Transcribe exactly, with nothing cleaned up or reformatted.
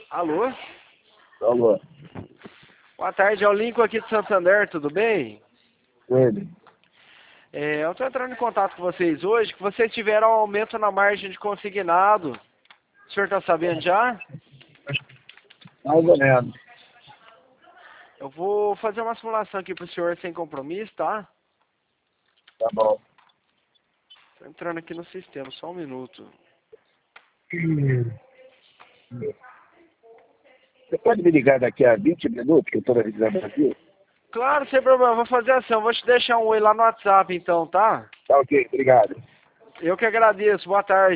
Alô? Alô, Boa tarde, é o Lincoln aqui de Santander, tudo bem? ele. É, eu estou entrando em contato com vocês hoje, que vocês tiveram um aumento na margem de consignado. O senhor está sabendo já? Mais ou menos. Eu vou fazer uma simulação aqui para o senhor sem compromisso, tá? Tá bom. Estou entrando aqui no sistema, só um minuto. Você pode me ligar daqui a vinte minutos, que eu estou na Avenida Brasil? Claro, sem problema, vou fazer assim, eu vou te deixar um oi lá no WhatsApp então, tá? Tá ok, obrigado. Eu que agradeço, boa tarde.